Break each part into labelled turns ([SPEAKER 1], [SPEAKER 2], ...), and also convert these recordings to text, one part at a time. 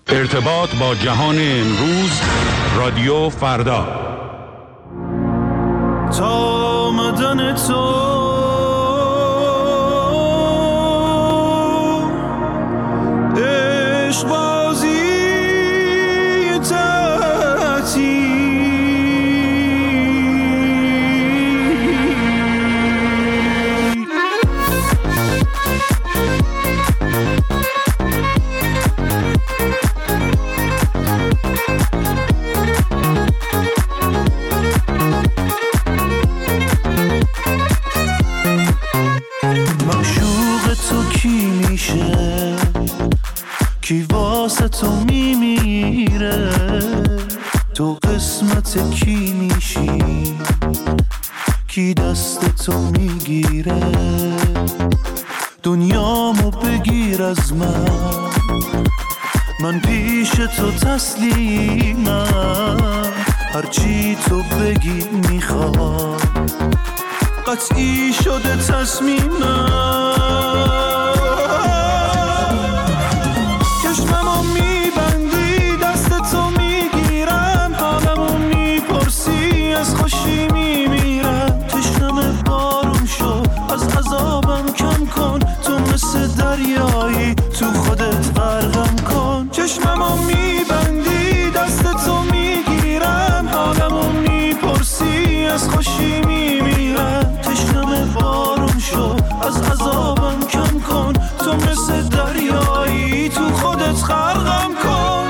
[SPEAKER 1] ارتباط با جهان امروز، رادیو فردا.
[SPEAKER 2] تا آمدن تو عشق بازی کی واسه تو میمیره، تو قسمت کی میشی، کی دست تو میگیره، دنیامو بگیر از من پیش تو تسلیمم، هرچی تو بگی میخوام، قطعی شده تصمیمم. چشممو میبندی دست تو میگیرم، حالمو میپرسی از خوشی میمیرم، تشنم بارون شو از عذابم کم کن، تو مثل دریایی تو خودت غرقم کن. چشممو میبندی دست تو میگیرم، حالمو میپرسی از خوشی میمیرم، تشنم بارون شو از عذابم کم کن، تو مثل دریایی تو خودت غرقم کن.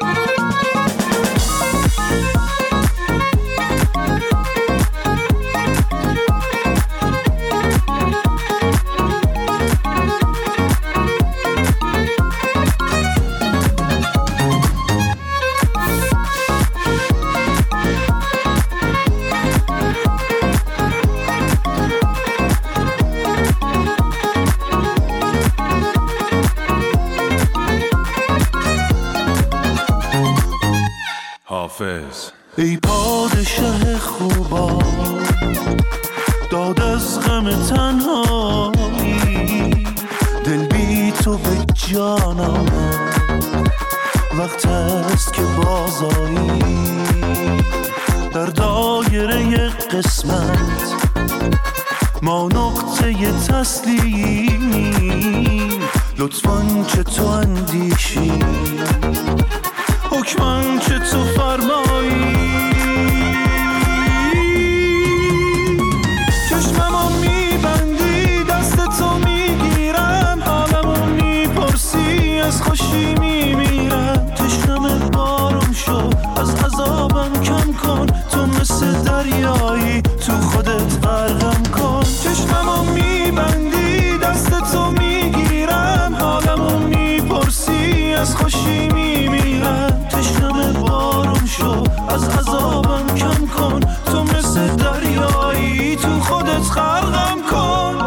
[SPEAKER 2] ای پادشه خوبا داد از غم تنهایی، دل بی تو به جانم وقت است که بازایی، در دایره قسمت ما نقطه تسلیمی، لطفاً که تو اندیشی، حکماً که تو فرمایی. چشممو میبندی دست تو میگیرم، حالمو میپرسی از خوشی میمیرم، تشنم بارون شو از عذابم کم کن، تو مثل دریایی تو خودت غرقم کن. چشممو میبندی دست تو میگیرم، حالمو میپرسی از خوشی میمیرم، تشنم بارون شو از عذابم کم کن، تو مثل دریایی تو خودت غرقم کن.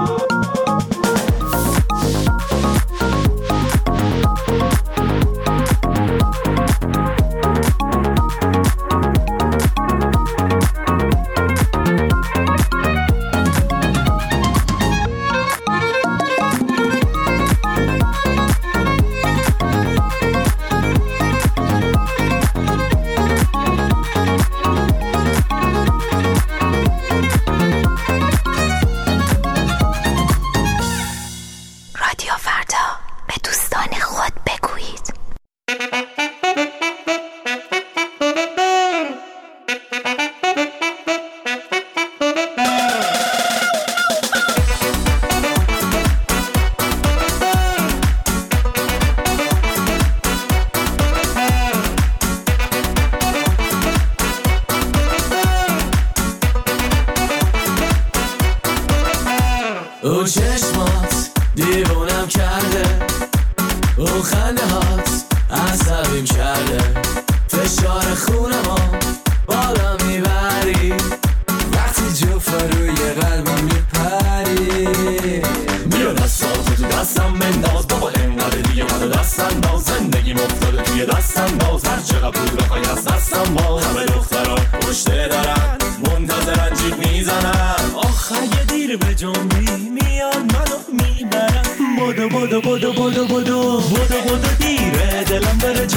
[SPEAKER 3] اون چشمات دیوونم کرده، اون خنده هات عصبیم کرده، فشار خونمو بالا میبری، وقتی جفت روی قلبم میپری، بیا دستاتو تو دستم بنداز، بابا انقدر دیگه منو دست انداز، زندگیم افتاده توی دست انداز، هر چقدر پول بخوای از دستم باز، همه دخترا پشته دارن منتظرن جیب میزنن، آخ اگه دیر به جنبی میاد منو میبرن، بدو بدو بدو بدو بدو بدو بدو دیره دلم بره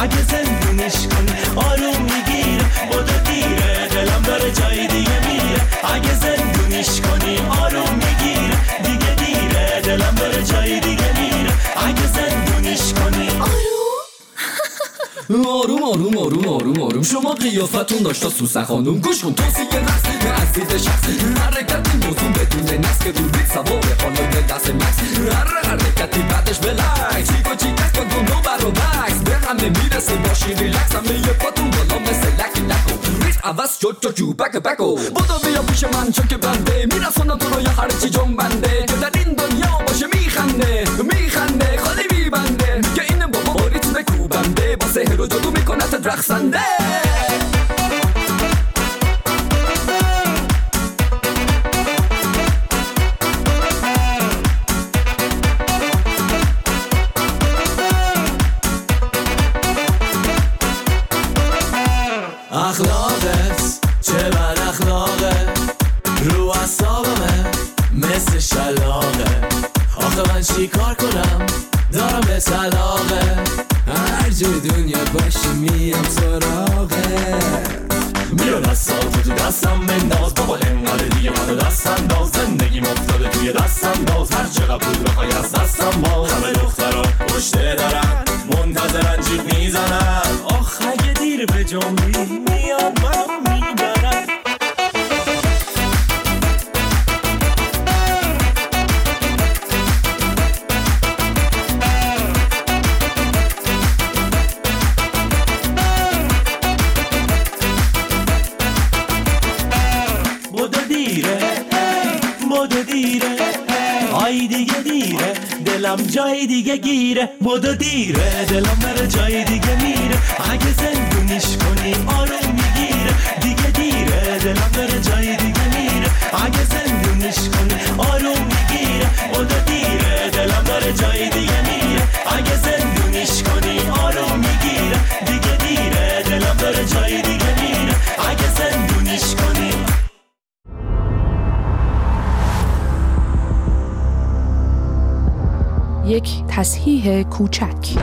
[SPEAKER 2] اگه زندونش کنی آروم میگیره بوده دیره دلم داره جای دیگه میره اگه زندونش کنی آروم میگیره دیگه دیره دلم داره جای دیگه میره اگه زندونش کنی
[SPEAKER 3] آروم آروم آروم آروم آروم شما قیافتون داشتا سوسن خانوم گوش کن توصیه رقصی عزیز شخصی حرکت موضوع بدون نفس که رو ریک سوار حالا دست مکس هر حرکتی بعدش بلکس چیکو چیکس کن دونو برو بکس به همه میرسه باشی ریلکس همه یه پاتون بالا مثل لکی نکو ریز عوض شد تو جو بک بکو بودو بیا پیش من چون که بنده میرسونم تو رو یه هرچی جون بنده که در این دنیا باشه میخنده میخنده خالی میبنده که این بابا باریت بکوبنده با سهر و جادو میکنه رقصنده
[SPEAKER 2] اخلاقت چه بد اخلاقه رو اعصابمه مثل شلاقه آخه من چی کار کنم دارم به طلاقه هر جای دنیا باشی میام سراغه بیا دستاتو تو دستم بنداز بابا انقدر دیگه منو دست انداز زندگیم افتاده توی دست انداز هر چقدر پول بخوای از دستم باز همه دخترا پشت دارن منتظرن جیب میزنن آخ اگه دیر به جنبی میان من میبرن آی دیگه دیره دلم جای دیگه گیره بودو دیره دلم بره جای دیگه میره اگه زندونیش کنی آروم میگیره دیگه دیره دلم بره جای دیگه میره اگه زندونیش کنی آروم میگیره بودو دیره دلم بره جای دیگه میره اگه زندونیش کنی آروم میگیره دیگه دیره دلم بره جای دیگه میره اگه زندونیش کنی
[SPEAKER 4] یک تصحیح کوچک.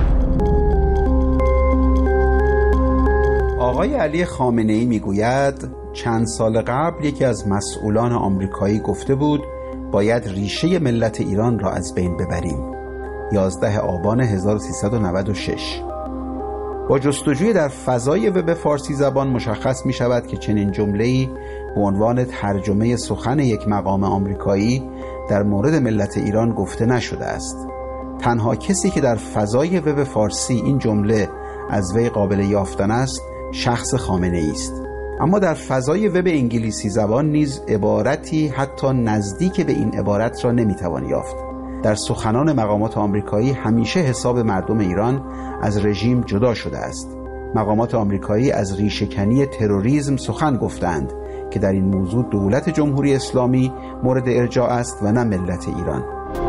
[SPEAKER 5] آقای علی خامنه‌ای میگوید چند سال قبل یکی از مسئولان آمریکایی گفته بود باید ریشه ملت ایران را از بین ببریم. 11 آبان 1396. با جستجوی در فضای وب فارسی زبان مشخص می شود که چنین جمله‌ای به عنوان ترجمه سخن یک مقام آمریکایی در مورد ملت ایران گفته نشده است. تنها کسی که در فضای وب فارسی این جمله از وی قابل یافتن است شخص خامنه‌ای است. اما در فضای وب انگلیسی زبان نیز عبارتی حتی نزدیک به این عبارت را نمیتوان یافت. در سخنان مقامات آمریکایی همیشه حساب مردم ایران از رژیم جدا شده است. مقامات آمریکایی از ریشه‌کنی تروریسم سخن گفتند که در این موضوع دولت جمهوری اسلامی مورد ارجاع است و نه ملت ایران.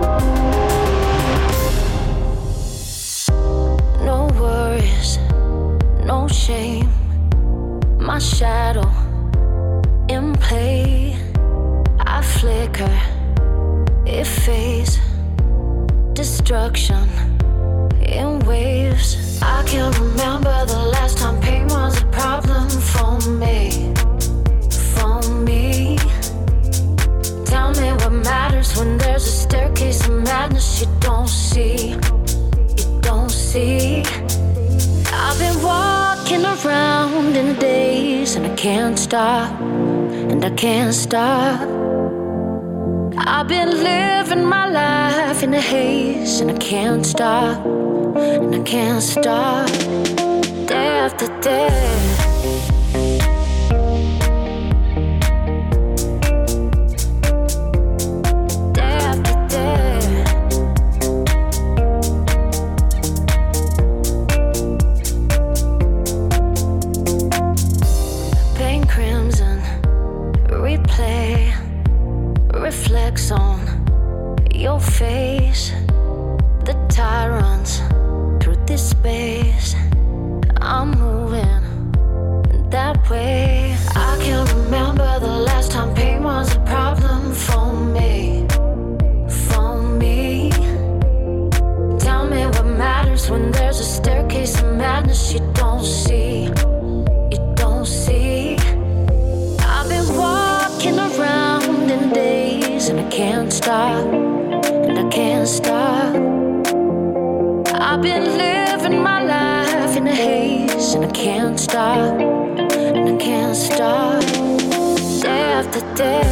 [SPEAKER 6] No shame, my shadow in play. I flicker, it fades. Destruction in waves. I can't remember the last time pain was a problem for me. For me. Tell me what matters when there's a staircase of madness you don't see. You don't see. I've been walking around in a daze and I can't stop, and I can't stop. I've been living my life in a haze and I can't stop, and I can't stop. Day after day. Reflects on your face. The tide runs through this space. I'm moving that way. I can't remember the last time pain was a problem for me. For me. Tell me what matters when there's a staircase of madness you can't stop, and I can't stop. I've been living my life in a haze, and I can't stop, and I can't stop. Day after day.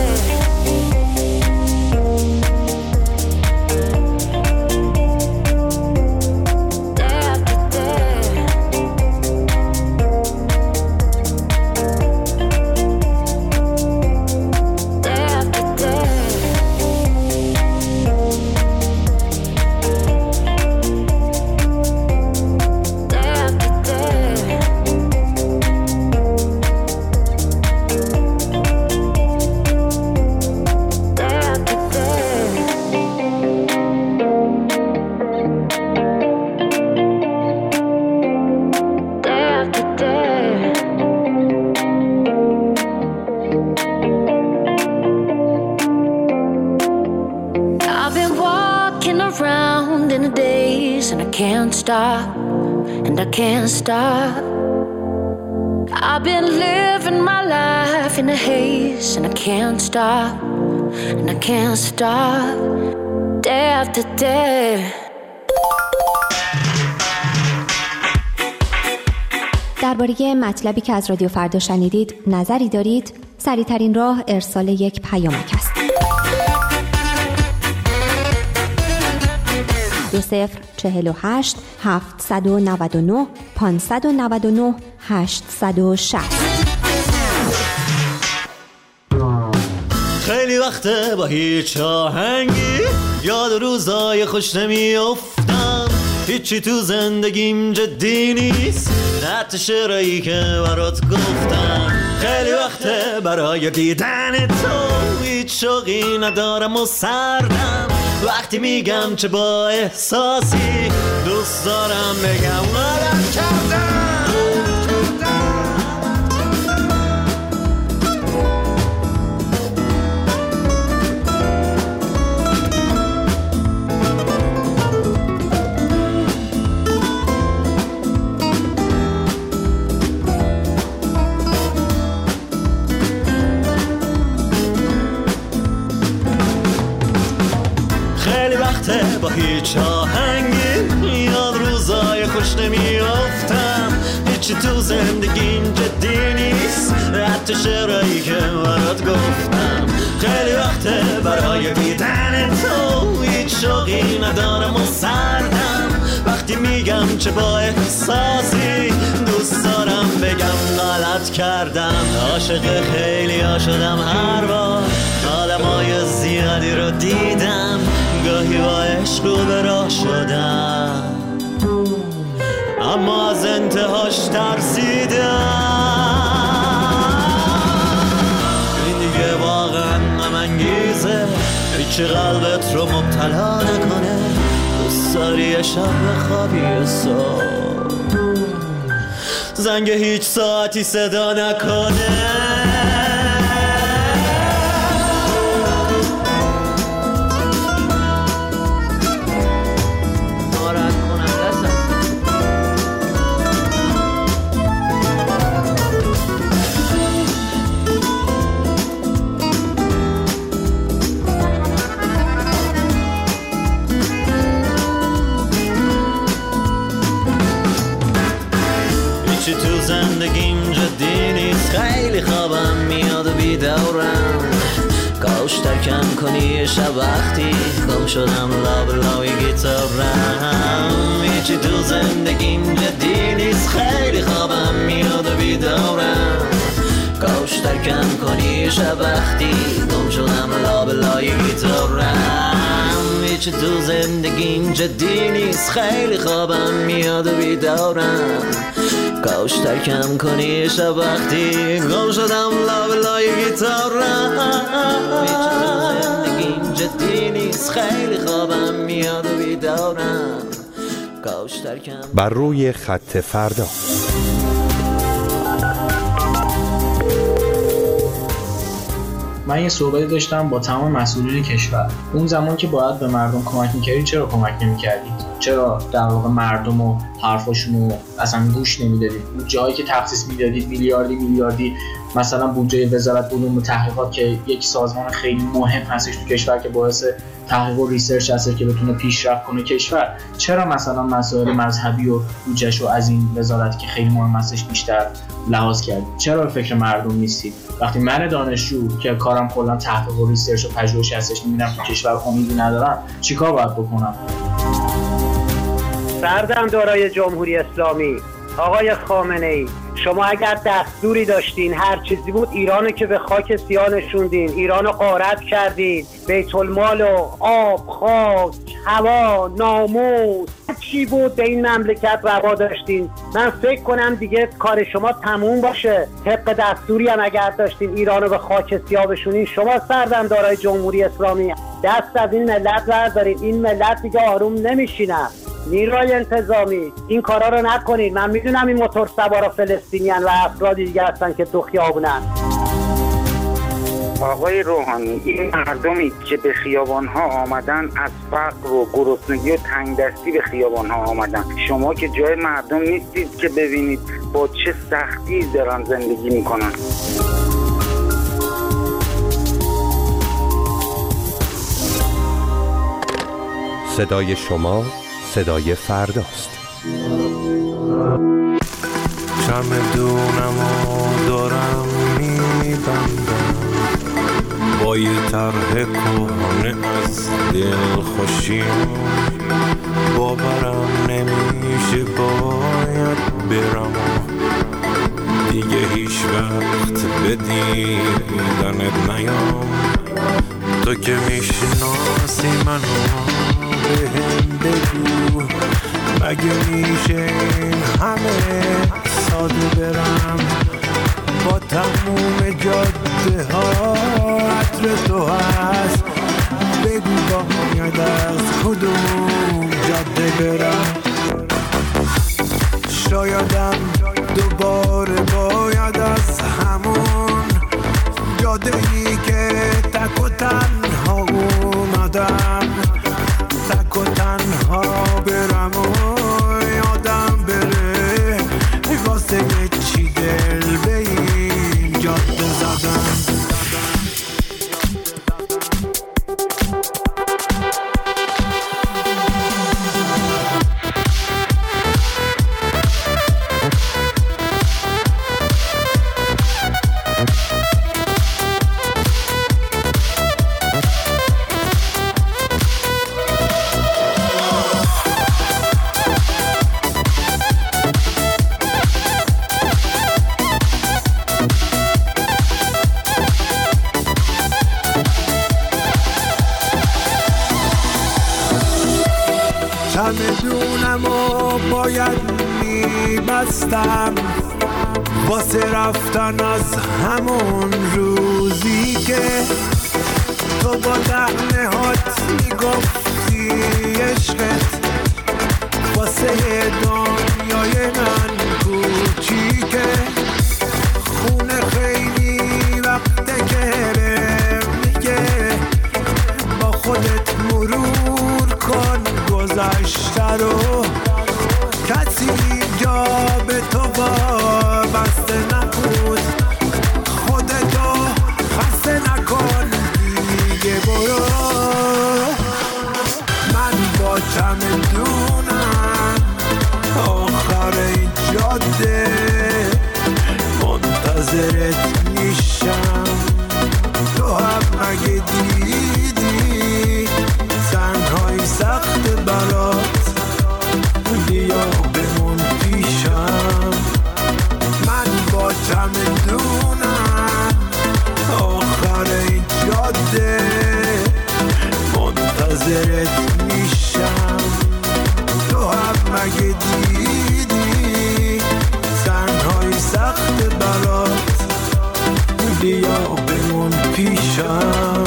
[SPEAKER 6] Can't stop, and I can't stop. I've been living my life in a haze, and I can't stop, and I can't stop. Day after day.
[SPEAKER 7] درباره مطلبی که از رادیو فردا شنیدید نظری دارید؟ سریع‌ترین راه ارسال یک پیامک است. 2048 799 599 860.
[SPEAKER 3] خیلی وقته با هیچ آهنگی یاد روزای خوش نمیافتم، هیچی تو زندگیم جدی نیست، حتی شعرهایی که برات گفتم. خیلی وقته برای دیدن تو هیچ شوقی ندارم و سردم، وقتی میگم چه با احساسی دوست دارم بگم غلط کردم. با هیچ آهنگی یاد روزای خوش نمیافتم، هیچی تو زندگیم جدی نیست، حتی شعرهایی که برات گفتم. خیلی وقته برای دیدن تو هیچ شوقی ندارم و سردم، وقتی میگم چه با احساسی دوست دارم بگم غلط کردم. عاشق خیلی ها شدم هر بار آدمای زیادی رو دیدم، گاهی با عشق رو به راه شدم اما از انتهاش ترسیدم. این دیگه واقعا غم انگیزه، هیچی قلبت رو مبتلا نکنه، دوست داری شب بخوابی و صبح زنگ هیچ ساعتی صدا نکنه. تو زندگیم جدی نیست، خیلی خوابم میاد و بیدارم، کاش ترکم کنی شب وقتی گم شدم لابلای گیتارم. هیچی تو زندگیم جدی نیست، خیلی خوابم میاد و بیدارم، کاش ترکم کنی شب وقتی گم شدم لابلای گیتارم. هیچی تو زندگیم جدی نیست، خیلی خوابم میاد و بیدارم، کاش ترکم کنی شب وقتی گم شدم لابلای گیتارم. هیچ تو زندگیم جدی نیست، خیلی خوابم میاد و بیدارم، کاش ترکم.
[SPEAKER 1] بر روی خط فردا.
[SPEAKER 8] من یه صحبتی داشتم با تمام مسئولین کشور. اون زمان که باید به مردم کمک میکردید چرا کمک نمیکردید؟ چرا در واقع مردم و حرفاشونو اصلا گوش نمیدادید؟ اون جایی که تخصیص میدادید میلیاردی مثلا بودجه وزارت علوم و تحقیقات که یک سازمان خیلی مهم هستش تو کشور که باعث تحقیق و ریسرچ هست که بتونه پیشرفت کنه کشور، چرا مثلا مسائل مذهبی و بودجه‌شو از این وزارت که خیلی مهم هستش بیشتر لحاظ کرد؟ چرا به فکر مردم نیستید؟ وقتی من دانشجو که کارم کلا تحقیق و ریسرچ و پژوهش هستش میبینم تو کشور امیدی ندارم، چیکار باید بکنم؟
[SPEAKER 9] سردمدارای جمهوری اسلامی، آقای خامنه‌ای، شما اگر دستوری داشتین هر چیزی بود ایرانو که به خاک سیاه نشوندین، ایرانو غارت کردین، بیت المال و آب، خاک، هوا، ناموس، چی بود به این مملکت روا داشتین. من فکر کنم دیگه کار شما تموم باشه. طبق دستوری هم اگر داشتین ایرانو به خاک سیاه بشونین، شما سردمدارای جمهوری اسلامی دست از این ملت بردارین. این ملت دیگه آروم نمیشینن. نیروی انتظامی این کارا رو نکنید. من میدونم این موتور سوارا فلسطینیان و افرادی دیگه هستن که تو خیابونن.
[SPEAKER 10] آقای روحانی، این مردمی که به خیابان‌ها آمدن از فقر و گرسنگی و تنگدستی به خیابان‌ها آمدن، شما که جای مردم نیستید که ببینید با چه سختی دارن زندگی میکنن.
[SPEAKER 11] صدای شما صدای فرداست.
[SPEAKER 2] چمدونمو دارم میبندم با یه طرح کهنه از دل خوشیم، باورم نمیشه باید برم دیگه هیچ وقت به دیدنت نیام. تو که میشناسی منو بهم بگو، مگه میشه این همه ساده برم با تموم جاده ها عطر تو هست، بگو باید از کدوم جاده برم. شایدم دوباره باید از همون جاده‌ای که تک و تنها اومدم تک و تنها برم و یادم بره واسه چی دل به این جاده زدم. چمدونمو باید میبستم واسه رفتن از همون روزی که تو با دهنه هات میگفتی عشقت واسه دنیای من کوچیکه. خونه خیلی وقته که میگه با خودت مرور کن گذشته رو، کسی جا به تو وابسته نبود، خودتو خسته نکن دیگه برو. من با چمدونم آخر این جاده منتظرت میشم، تو هم مگه دیدی تنهایی سخت برات، بیا بمون پیشم. من با چمدونم آخر این جاده منتظرت میشم، تو هم مگه دیدی تنهایی سخت برات، بیا بمون پیشم.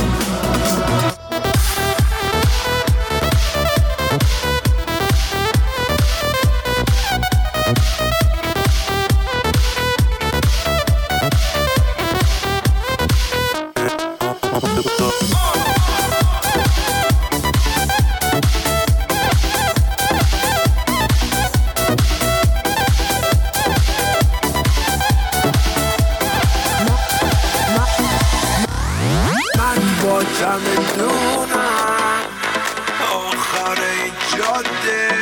[SPEAKER 12] من با چمدونم آخر جاده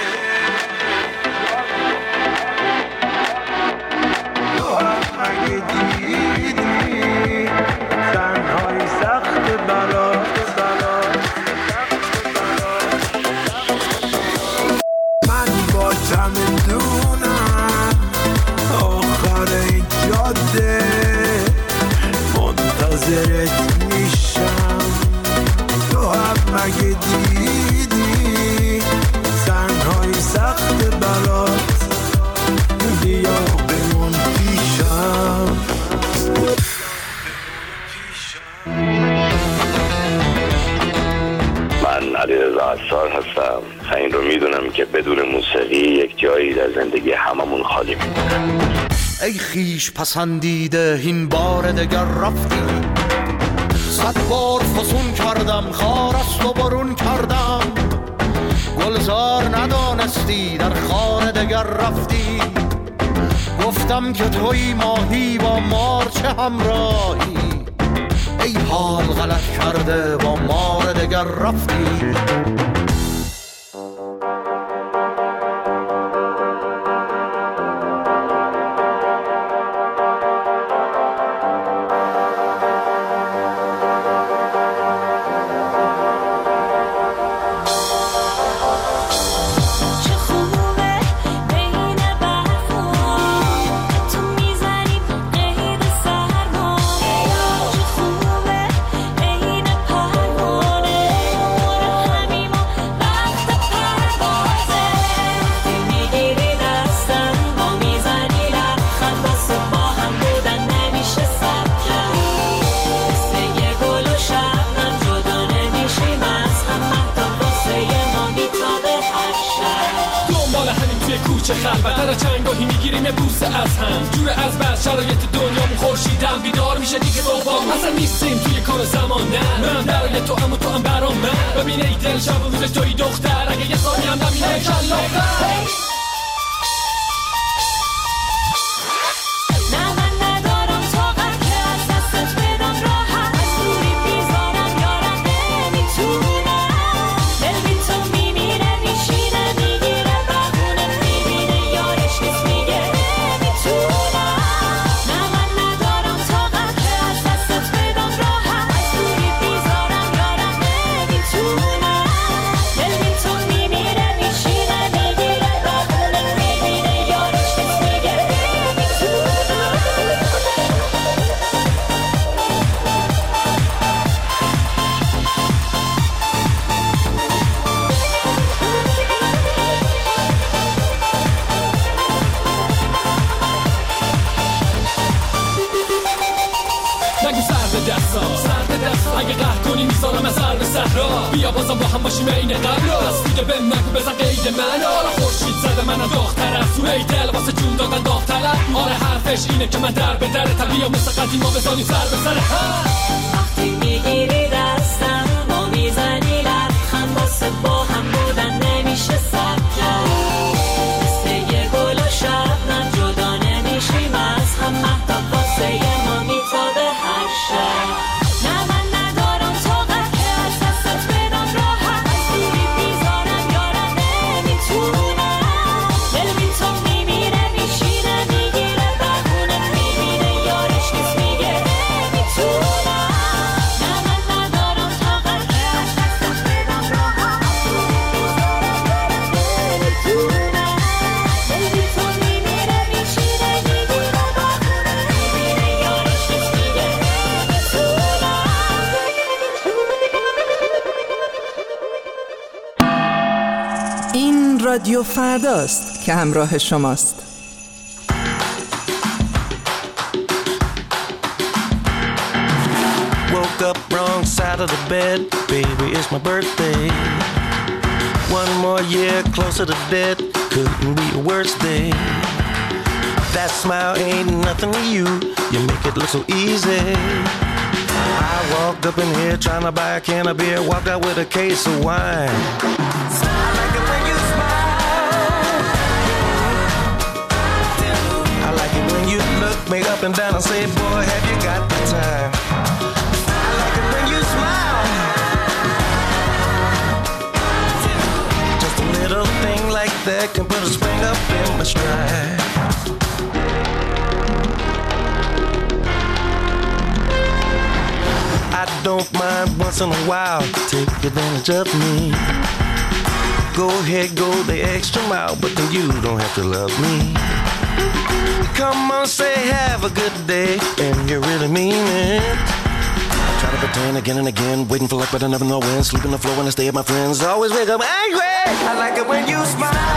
[SPEAKER 12] تو هم اگه دیدی تنهای سخت برات من با چمدونم آخر جاده منتظرت میشم تو هم اگه دیدی تنهای سخت برات بیا بمون پیشم
[SPEAKER 13] من علیرضا عصار هستم و این رو میدونم که بدون موسیقی یک جایی در زندگی هممون خالی میمونه.
[SPEAKER 14] ای خیش پسندیده این بار دگر رفتی، 100 بار فسون کردم خار است و برون کردم، گلزار ندانستی در خانه دگر رفتی، گفتم که توی ماهی با مار چه همراهی، ای حال غلط کرده با مار دگر رفتی.
[SPEAKER 15] چه خلوت در چنگاهی میگیریم بوسه از هم، جور از بس شرایط دنیامون خورشیدم بیدار میشه دیگه بابام، اصلا نیستیم توی کار زمان، نه من برای تو اما تو هم برام من، ببین ای دل شب و روز توی دختر اگه یه ثانی هم نبینه کلاغر. اگه قهر کنی میذارم از سر به صحرا، بیا بازم با هم باشیم این قبلا، از بوده به نگو بزن قید من، آره خورشید زده منم داغ‌تر از تو، ای دل واسه جون دادن داغ‌تر، آره حرفش اینه که من در به درتم، بیا مثل قدیما بزنیم سر به سر هم.
[SPEAKER 3] وقتی میگیری دستم ما میزنی لبخند، واسه با هم بودن نمیشه صبر کرد، مثل یه گل و شبنم جدا نمیشیم از هم، مهتاب واسه ما میتابه هر شب.
[SPEAKER 16] رادیو فرداست که همراه شماست.
[SPEAKER 17] Woke up wrong side of the bed, baby it's my birthday. One more year closer to death, couldn't be a worse day. That smile ain't nothing to you, you make it look so easy. I walked up in here trying to buy a can of beer, walked out with a case of wine. Me up and down and say, boy, have you got the time? I like it when mind once in a while. Take advantage of me. Go ahead, go the extra mile, but then you don't have to love me. Come on, say have a good day, and you really mean it. Try to pretend again and again, waiting for luck but I never know when. Sleep on the floor when I stay at my friends, always wake up angry. I like it when you smile.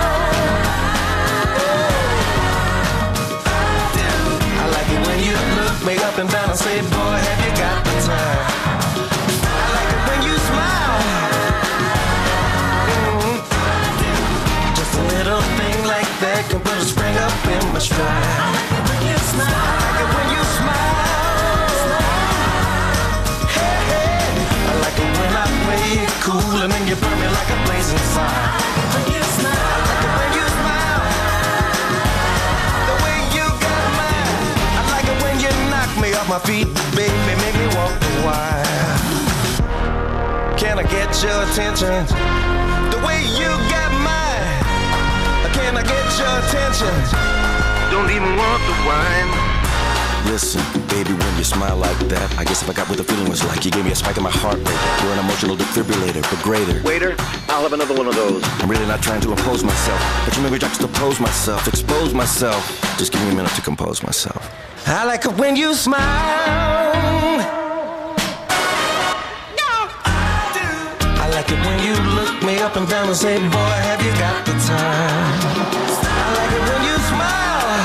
[SPEAKER 17] I like it when you look me up and down and say, boy, have you got the time. I like it when you smile. Just a little thing like that can put a spring up in my stride. I like it when you smile. I like it when you smile. Hey, hey. I like it when I play it cool and then you burn me like a blazing fire. I like it when you smile. I like it when you smile. The way you got mine. I like it when you knock me off my feet, baby, make me walk a while. Can I get your attention? The way you got mine. Can I get your attention? Don't even want the wine. Listen, baby, when you smile like that, I guess if I got what the feeling was like, you gave me a spike in my heart rate. You're an emotional defibrillator, but greater.
[SPEAKER 13] Waiter, I'll have another one of those.
[SPEAKER 17] I'm really not trying to impose myself, but you made me juxtapose myself, expose myself. Just give me a minute to compose myself. I like it when you smile. I like it when you look me up and down and say, boy, have you got the time. I like it when you smile.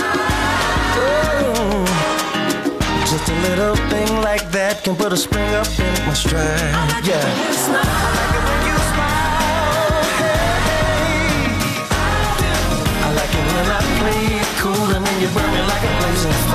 [SPEAKER 17] Oh, just a little thing like that can put a spring up in my stride. Yeah. I like it when you smile. Hey. I like it when I play it cool and then you burn me like a blazing